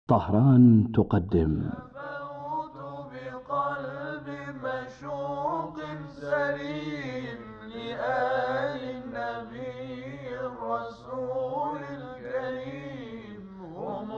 طهران تقدم. فوت بقلب مشوق سليم لآل النبي الرسول الكريم، هم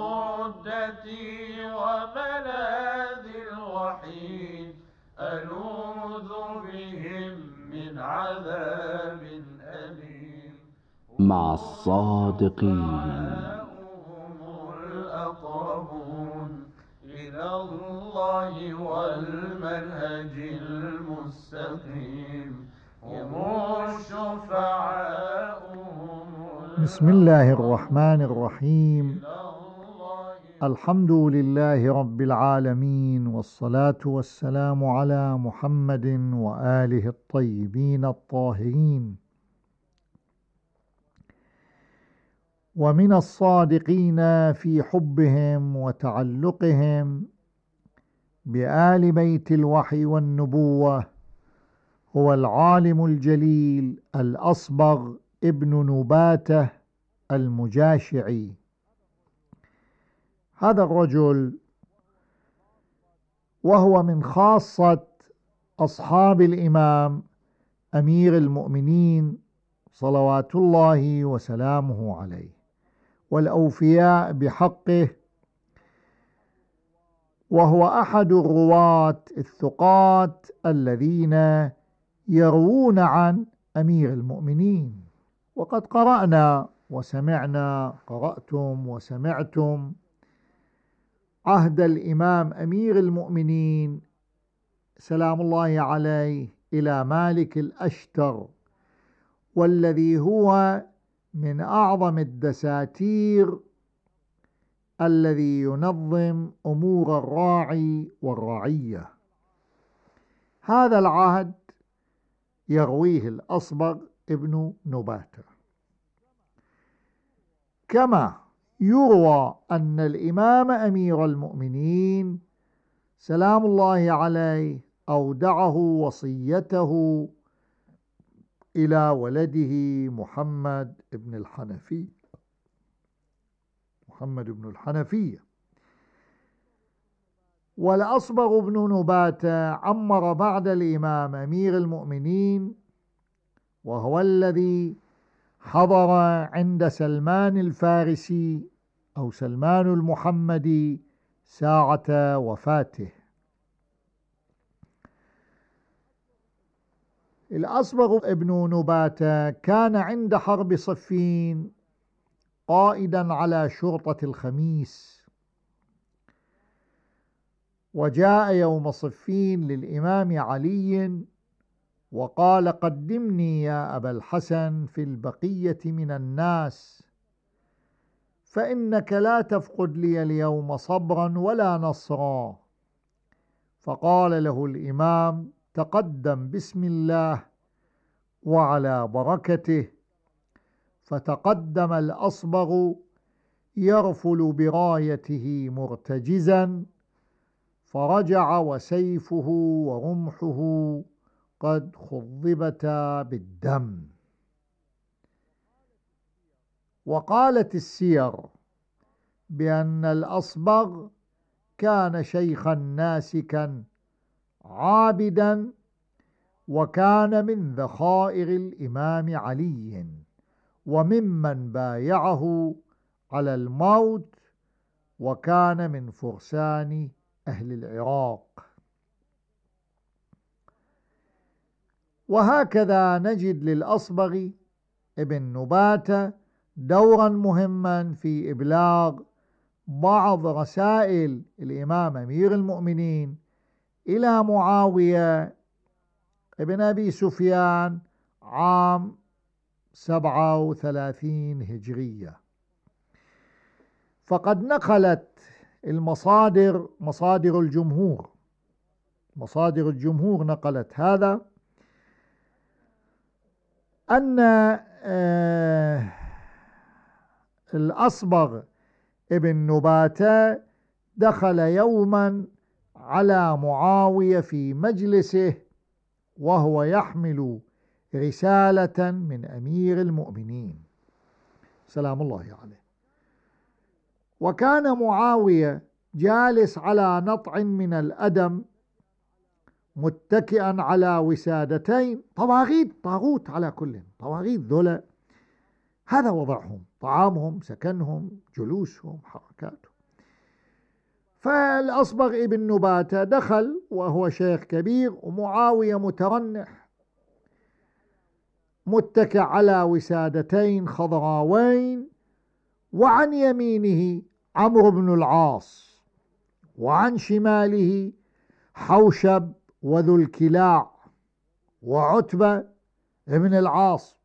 عدتي وملاذي الوحيد، ألوذ بهم من عذاب أليم. مع الصادقين. هم الأقربون إلى الله والمنهج المستقيم، هم الشفعاء. بسم الله الرحمن الرحيم. الحمد لله رب العالمين، والصلاة والسلام على محمد وآله الطيبين الطاهرين. ومن الصادقين في حبهم وتعلقهم بآل بيت الوحي والنبوة هو العالم الجليل الأصبغ ابن نباتة المجاشعي. هذا الرجل وهو من خاصة أصحاب الإمام أمير المؤمنين صلوات الله وسلامه عليه، والأوفياء بحقه، وهو أحد الرواة الثقات الذين يروون عن أمير المؤمنين. وقد قرأنا وسمعنا، قرأتم وسمعتم عهد الإمام أمير المؤمنين سلام الله عليه إلى مالك الأشتر، والذي هو من أعظم الدساتير الذي ينظم أمور الراعي والرعية. هذا العهد يرويه الأصبغ ابن نباتة، كما يروى أن الإمام أمير المؤمنين سلام الله عليه أودعه وصيته إلى ولده محمد بن الحنفية. والأصبغ بن نباتة عمر بعد الإمام أمير المؤمنين، وهو الذي حضر عند سلمان الفارسي أو سلمان المحمدي ساعة وفاته. الأصبغ ابن نباتة كان عند حرب صفين قائدا على شرطة الخميس، وجاء يوم صفين للإمام علي وقال: قدمني يا أبا الحسن في البقية من الناس، فإنك لا تفقد لي اليوم صبرا ولا نصرا. فقال له الإمام: تقدم بسم الله وعلى بركته. فتقدم الأصبغ يرفل برايته مرتجزا، فرجع وسيفه ورمحه قد خضبتا بالدم. وقالت السير بأن الأصبغ كان شيخا ناسكا عابدا، وكان من ذخائر الإمام علي، وممن بايعه على الموت، وكان من فرسان أهل العراق. وهكذا نجد للأصبغ ابن نباتة دورا مهما في إبلاغ بعض رسائل الإمام أمير المؤمنين إلى معاوية ابن أبي سفيان عام 37 هجرية. فقد نقلت المصادر، مصادر الجمهور نقلت هذا، أن الأصبغ ابن نباتة دخل يوما على معاوية في مجلسه وهو يحمل رسالة من أمير المؤمنين سلام الله عليه، وكان معاوية جالس على نطع من الأدم متكئا على وسادتين، طاغوت على كل طواغيت ذولا، هذا وضعهم، طعامهم، سكنهم، جلوسهم، حركاتهم. فالأصبغ ابن نباتة دخل وهو شيخ كبير، ومعاوية مترنح متكئ على وسادتين خضراوين، وعن يمينه عمرو بن العاص، وعن شماله حوشب وذو الكلاع وعتبة ابن العاص.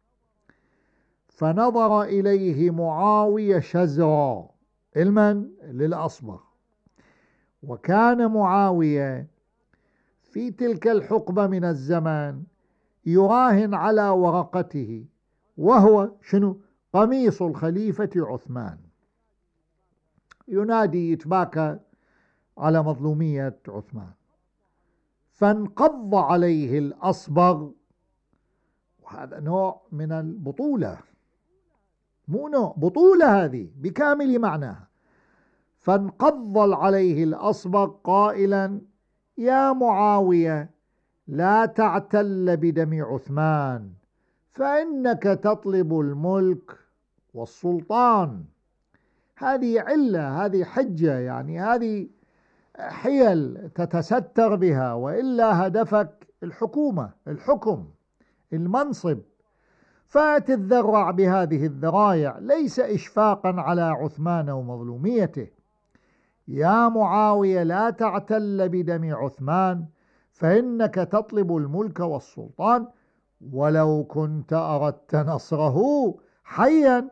فنظر إليه معاوية شزرا، للأصبغ. وكان معاوية في تلك الحقبة من الزمان يراهن على ورقته، وهو قميص الخليفة عثمان، ينادي يتباكى على مظلومية عثمان. فانقض عليه الأصبغ، وهذا نوع من البطولة، مو نوع بطولة هذه بكامل معناها. فانقض عليه الأصبغ قائلا: يا معاوية، لا تعتل بدم عثمان، فإنك تطلب الملك والسلطان. هذه علة، هذه حجة، يعني هذه حيل تتستر بها، وإلا هدفك الحكومة، الحكم، المنصب. فتتذرع بهذه الذرايع ليس إشفاقا على عثمان ومظلوميته. يا معاوية، لا تعتل بدم عثمان، فإنك تطلب الملك والسلطان، ولو كنت أردت نصره حيا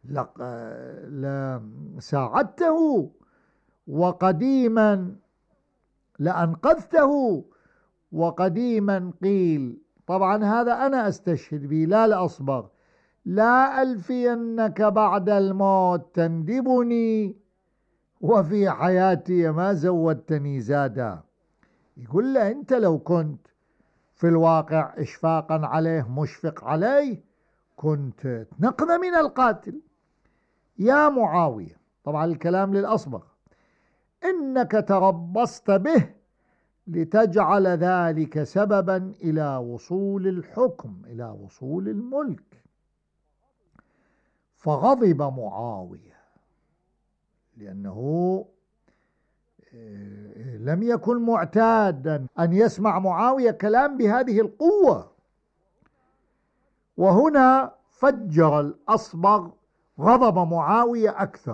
لساعدته، وقديما لأنقذته. وقديما قيل، طبعا هذا أنا أستشهد به لا الأصبغ: لا ألفينك بعد الموت تندبني، وفي حياتي ما زودتني زادا. يقول له أنت لو كنت في الواقع إشفاقا عليه، مشفق عليه، كنت تنقذ من القاتل. يا معاوية، طبعا الكلام للأصبغ، إنك تربصت به لتجعل ذلك سببا إلى وصول الحكم، إلى وصول الملك. فغضب معاوية، لأنه لم يكن معتادا أن يسمع معاوية كلام بهذه القوة. وهنا فجر الأصبغ غضب معاوية أكثر،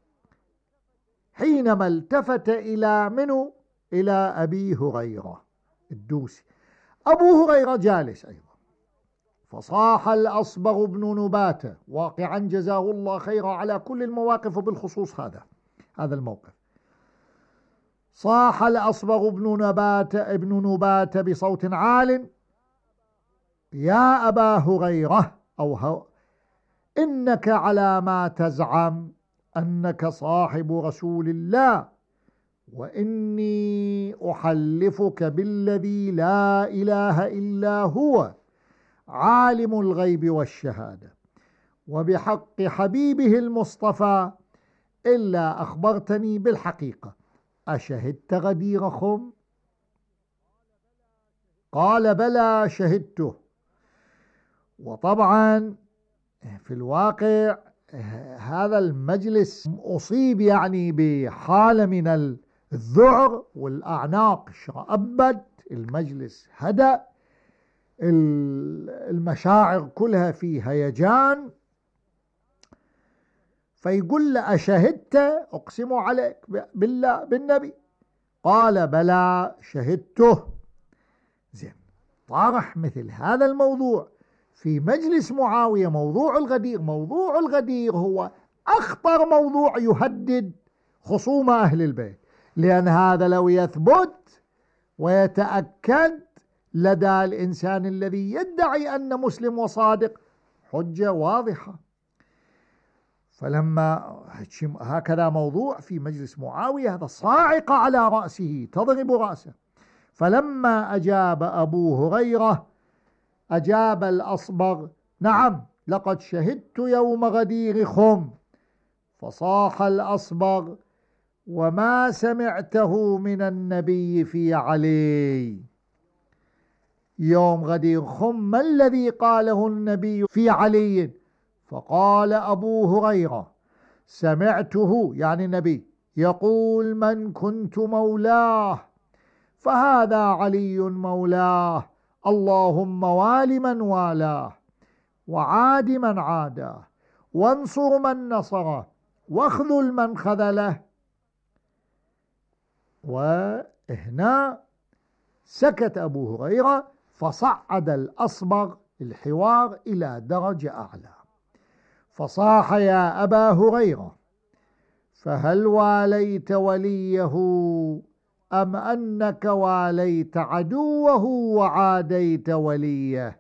حينما التفت إلى أبي هريرة الدوسي. أبو هريرة جالس أيضا، فصاح الأصبغ بن نباتة، واقعا جزاه الله خيرا على كل المواقف، وبالخصوص هذا الموقف. صاح الأصبغ ابن نباتة بصوت عال: يا أبا هريرة، إنك على ما تزعم أنك صاحب رسول الله، وإني أحلفك بالذي لا إله إلا هو، عالم الغيب والشهادة، وبحق حبيبه المصطفى، إلا أخبرتني بالحقيقة، أشهدت غدير خم؟ قال: بلى، شهدته. وطبعا في الواقع هذا المجلس أصيب يعني بحالة من الذعر، والأعناق شرأبت، المجلس هدأ، المشاعر كلها في هيجان. فيقول له: أشهدت؟ أقسم عليك بالله بالنبي. قال: بلى، شهدته. زين، طرح مثل هذا الموضوع في مجلس معاوية، موضوع الغدير هو أخطر موضوع يهدد خصوم أهل البيت، لأن هذا لو يثبت ويتأكد لدى الإنسان الذي يدعي أن مسلم وصادق حجة واضحة. فلما هكذا موضوع في مجلس معاوية، هذا صاعقة على رأسه، تضرب رأسه. فلما أجاب أبو هريرة، أجاب الأصبغ: نعم، لقد شهدت يوم غدير خم. فصاح الأصبغ: وما سمعته من النبي في علي. يوم غدير خم: ما الذي قاله النبي في علي؟ فقال أبو هريرة: سمعته، يعني النبي، يقول: من كنت مولاه فهذا علي مولاه، اللهم وال من والاه، وعاد من عاداه، وانصر من نصره، واخذل من خذله. وهنا سكت أبو هريرة، فصعد الأصبغ الحوار إلى درجة أعلى، فصاح: يا أبا هريرة، فهل واليت وليه أم أنك واليت عدوه وعاديت وليه؟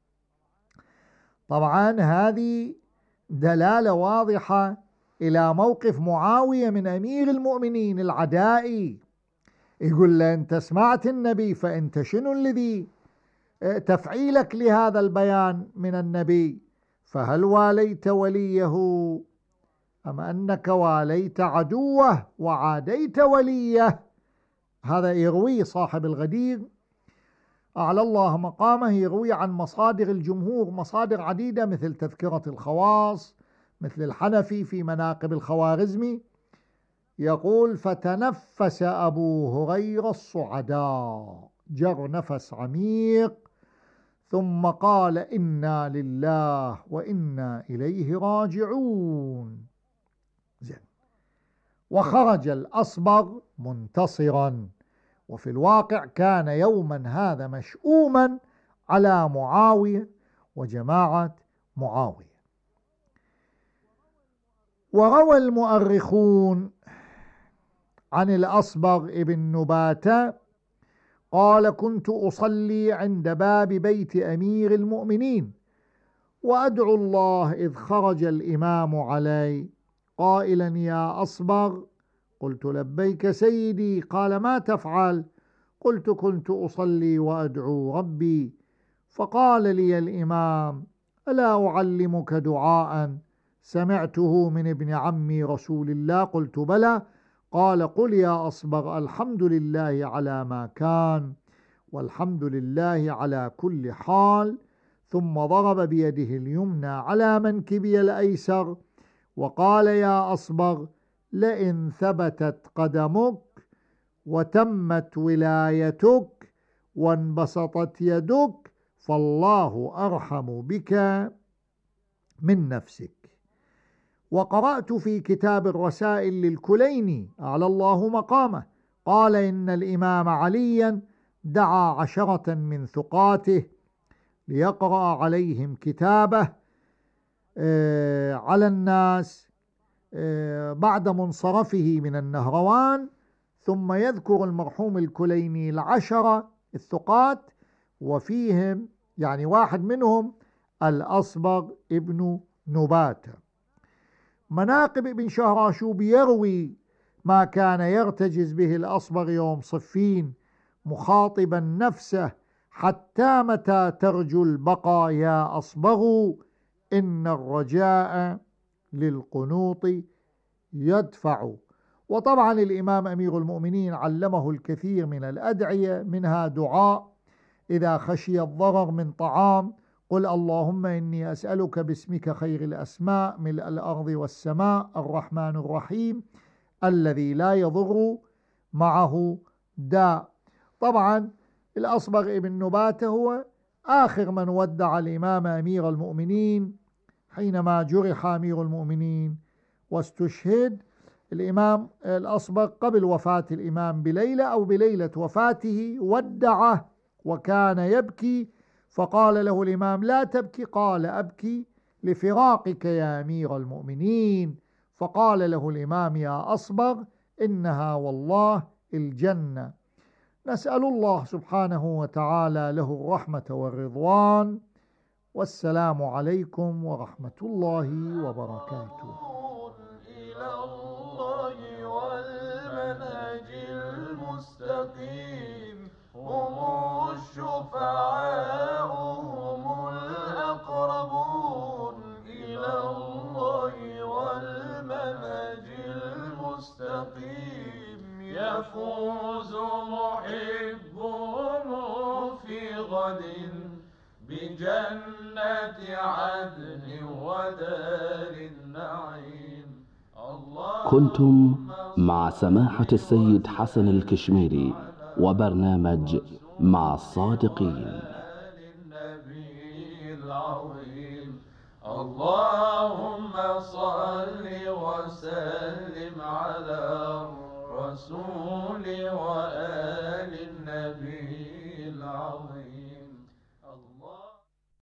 طبعا هذه دلالة واضحة إلى موقف معاوية من أمير المؤمنين العدائي. يقول له: أنت سمعت النبي، فأنت شنو الذي تفعيلك لهذا البيان من النبي؟ فهل واليت وليه أم أنك واليت عدوه وعاديت وليه؟ هذا يروي صاحب الغدير أعلى الله مقامه، يروي عن مصادر الجمهور، مصادر عديدة مثل تذكرة الخواص، مثل الحنفي في مناقب الخوارزمي، يقول: فتنفس أبو هريرة الصعداء، جر نفس عميق، ثم قال: إنا لله وإنا إليه راجعون. زين. وخرج الأصبغ منتصرا، وفي الواقع كان يوما هذا مشؤوما على معاوية وجماعة معاوية. وروى المؤرخون عن الأصبغ ابن نباتة قال: كنت أصلي عند باب بيت أمير المؤمنين وأدعو الله إذ خرج الإمام علي قائلا: يا أصبغ. قلت: لبيك سيدي. قال: ما تفعل؟ قلت: كنت أصلي وأدعو ربي، فقال لي الإمام: ألا أعلمك دعاء سمعته من ابن عمي رسول الله؟ قلت: بلى. قال: قل يا أصبغ: الحمد لله على ما كان، والحمد لله على كل حال. ثم ضرب بيده اليمنى على منكبي الأيسر وقال: يا أصبغ، لئن ثبتت قدمك وتمت ولايتك وانبسطت يدك فالله أرحم بك من نفسك. وقرأت في كتاب الرسائل للكليني أعلى الله مقامه قال: إن الإمام عليا دعا 10 من ثقاته ليقرأ عليهم كتابه على الناس بعد منصرفه من النهروان، ثم يذكر المرحوم الكليني 10 الثقات، وفيهم يعني واحد منهم الأصبغ ابن نباتة. مناقب ابن شهراشوب يروي ما كان يرتجز به الأصبغ يوم صفين مخاطبا نفسه: حتى متى ترجو البقاء يا أصبغ، إن الرجاء للقنوط يدفع. وطبعا الإمام أمير المؤمنين علمه الكثير من الأدعية، منها دعاء إذا خشي الضرر من طعام: قل اللهم إني أسألك باسمك خير الأسماء ملء الأرض والسماء الرحمن الرحيم الذي لا يضر معه داء. طبعا الأصبغ ابن نباتة هو آخر من ودع الإمام أمير المؤمنين حينما جرح أمير المؤمنين واستشهد. الإمام الأصبغ قبل وفاة الإمام بليلة أو بليلة وفاته ودعه وكان يبكي، فقال له الإمام: لا تبكي. قال: أبكي لفراقك يا أمير المؤمنين. فقال له الإمام: يا أصبغ، إنها والله الجنة. نسأل الله سبحانه وتعالى له الرحمة والرضوان. والسلام عليكم ورحمة الله وبركاته. إلى الله والمنهج المستقيم، هم الشفعاء هم الأقربون إلى الله والمنهج المستقيم يفوز محبهم في غد بجنة عدن ودار النعيم. كنتم مع سماحة السيد حسن الكشميري وبرنامج مع الصادقين. النبي العظيم اللهم صل وسلم على الرسول وآله